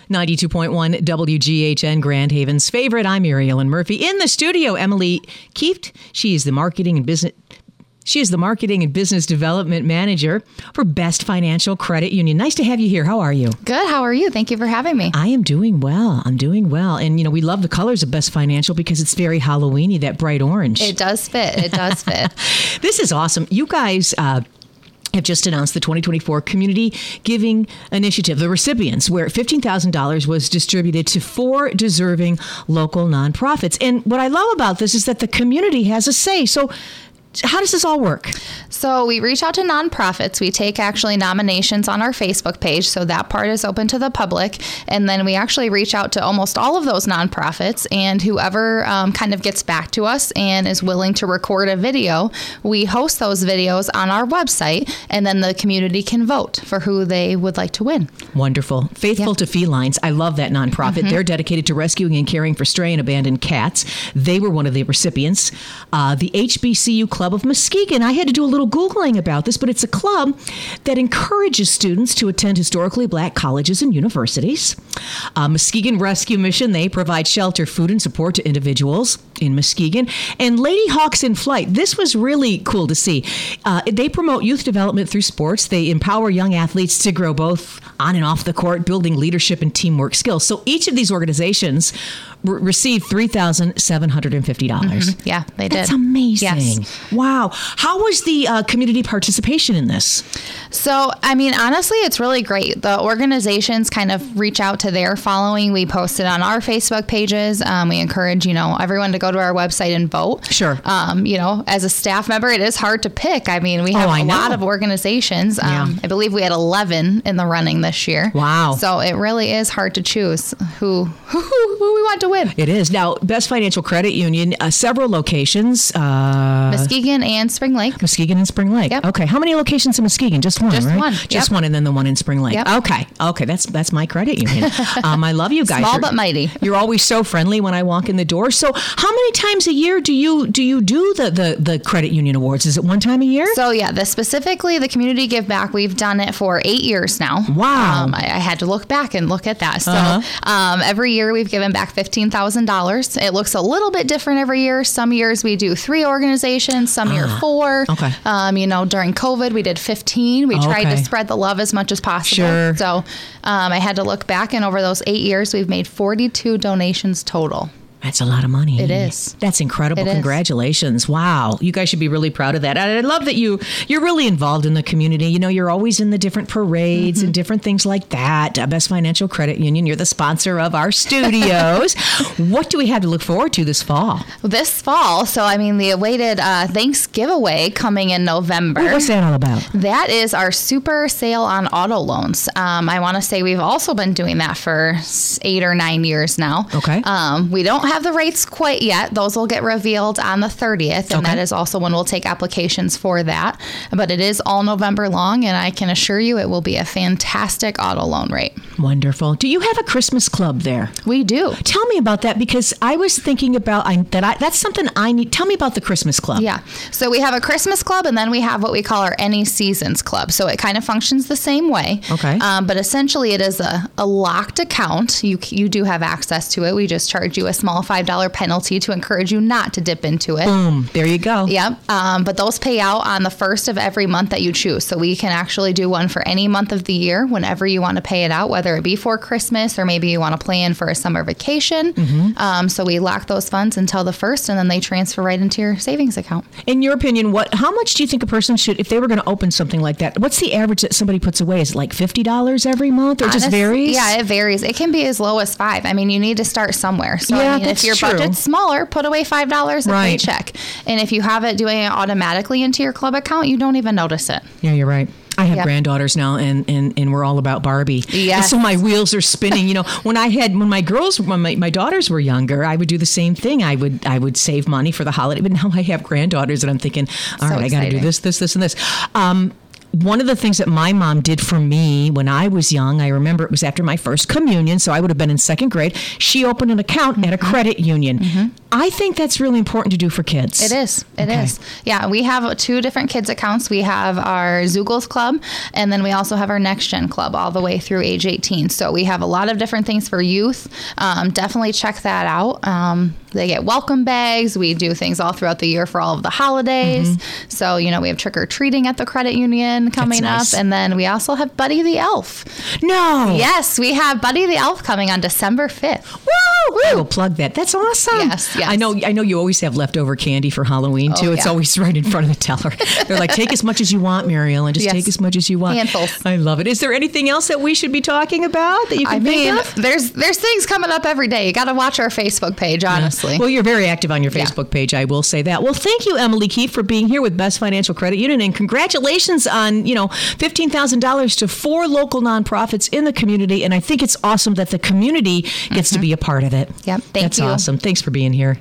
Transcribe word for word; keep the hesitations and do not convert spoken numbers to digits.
ninety-two point one W G H N, Grand Haven's favorite. I'm Mary Ellen Murphy. In the studio, Emily Kieft. She is the marketing and business. She is the marketing and business development manager for Best Financial Credit Union. Nice to have you here. How are you? Good. How are you? Thank you for having me. I am doing well. I'm doing well. And, you know, we love the colors of Best Financial because it's very Halloween-y, that bright orange. It does fit. It does fit. This is awesome. You guys uh, have just announced the twenty twenty-four Community Giving Initiative, the recipients, where fifteen thousand dollars was distributed to four deserving local nonprofits. And what I love about this is that the community has a say. So how does this all work? So we reach out to nonprofits. We take actually nominations on our Facebook page. So that part is open to the public. And then we actually reach out to almost all of those nonprofits, and whoever um, kind of gets back to us and is willing to record a video, we host those videos on our website, and then the community can vote for who they would like to win. Wonderful. Faithful Yep. to Felines. I love that nonprofit. Mm-hmm. They're dedicated to rescuing and caring for stray and abandoned cats. They were one of the recipients. Uh, the H B C U Club of Muskegon. I had to do a little Googling about this, but it's a club that encourages students to attend historically black colleges and universities. Uh, Muskegon Rescue Mission, they provide shelter, food, and support to individuals in Muskegon. And Lady Hawks in Flight, this was really cool to see. Uh, they promote youth development through sports. They empower young athletes to grow both on and off the court, building leadership and teamwork skills. So each of these organizations re- received three thousand seven hundred fifty dollars. Mm-hmm. Yeah, they did. That's amazing. Yes. Wow. How was the uh, community participation in this? So, I mean, honestly, it's really great. The organizations kind of reach out to their following. We post it on our Facebook pages. Um, we encourage, you know, everyone to go to our website and vote. Sure. Um, you know, as a staff member, it is hard to pick. I mean, we have Oh, I a know. lot of organizations. Um, Yeah. I believe we had eleven in the running this year. Wow. So it really is hard to choose who who, who we want to win. It is. Now, Best Financial Credit Union, uh, several locations. Uh, Muskegon and Spring Lake. Muskegon and Spring Lake. Yep. Okay. How many locations in Muskegon? Just one, Just right? one. Just Yep. one, and then the one in Spring Lake. Yep. Okay. Okay. That's that's my credit union. um, I love you guys. Small You're- but mighty. You're always so friendly when I walk in the door. So, how many times a year do you do you do the the, the credit union awards? Is it one time a year? So yeah, the specifically the community give back, we've done it for eight years now. Wow. Um, I, I had to look back and look at that. So Uh-huh. um, every year we've given back fifteen thousand dollars. It looks a little bit different every year. Some years we do three organizations, some year four. Okay. Um, you know, during COVID we did fifteen. We tried Okay. to spread the love as much as possible. Sure. So um, I had to look back, and over those eight years we've made forty-two donations total. That's a lot of money. It is. That's incredible. It is. Congratulations. Wow. You guys should be really proud of that. And I love that you, you're really involved in the community. You know, you're always in the different parades Mm-hmm. and different things like that. Uh, Best Financial Credit Union, you're the sponsor of our studios. What do we have to look forward to this fall? This fall, so I mean the awaited uh, Thanks giveaway coming in November. What's that all about? That is our super sale on auto loans. Um, I want to say we've also been doing that for s- eight or nine years now. Okay. Um, we don't have the rates quite yet. Those will get revealed on the thirtieth, and Okay. that is also when we'll take applications for that. But it is all November long, and I can assure you it will be a fantastic auto loan rate. Wonderful. Do you have a Christmas club there? We do. Tell me about that, because I was thinking about I, that. I, that's something I need. Tell me about the Christmas club. Yeah. So we have a Christmas club, and then we have what we call our Any Seasons Club. So it kind of functions the same way. Okay. Um, but essentially it is a, a locked account. You you do have access to it. We just charge you a small five dollars penalty to encourage you not to dip into it. Boom. There you go. Yep. Um, but those pay out on the first of every month that you choose. So we can actually do one for any month of the year whenever you want to pay it out, whether it be for Christmas or maybe you want to plan for a summer vacation. Mm-hmm. Um, so we lock those funds until the first, and then they transfer right into your savings account. In your opinion, what? How much do you think a person should, if they were going to open something like that? What's the average that somebody puts away? Is it like fifty dollars every month, or it just Honest- varies? Yeah, it varies. It can be as low as five. I mean, you need to start somewhere. So Yeah, I mean, that's if your true. budget's smaller, put away five dollars a Right. paycheck. And if you have it doing it automatically into your club account, you don't even notice it. Yeah, you're right. I have Yep. granddaughters now, and, and, and we're all about Barbie. Yes. And so my wheels are spinning. You know, when I had when my girls, when my, my daughters were younger, I would do the same thing. I would I would save money for the holiday. But now I have granddaughters, and I'm thinking, all So right, I got to do exciting. this, this, this, and this. Um, one of the things that my mom did for me when I was young, I remember it was after my first communion, so I would have been in second grade. She opened an account Mm-hmm. at a credit union. Mm-hmm. I think that's really important to do for kids. It is. It Okay. is. Yeah, we have two different kids accounts. We have our Zoogles Club, and then we also have our Next Gen Club all the way through age eighteen. So we have a lot of different things for youth. Um, definitely check that out. Um, they get welcome bags. We do things all throughout the year for all of the holidays. Mm-hmm. So, you know, we have trick-or-treating at the credit union coming That's nice. up. And then we also have Buddy the Elf. No. Yes, we have Buddy the Elf coming on December fifth. Woo! I will plug that. That's awesome. Yes, yes. I know I know you always have leftover candy for Halloween, too. Oh, It's yeah. always right in front of the teller. They're like, take as much as you want, Mary Ellen. Just Yes. take as much as you want. Handfuls. I love it. Is there anything else that we should be talking about that you can I think mean, of? there's there's things coming up every day. You got to watch our Facebook page, honestly. Well, you're very active on your Yeah. Facebook page, I will say that. Well, thank you, Emily Keefe, for being here with Best Financial Credit Union, and congratulations on, you know, fifteen thousand dollars to four local nonprofits in the community, and I think it's awesome that the community gets to be a part of it. Yep, thank That's you. awesome. Thanks for being here.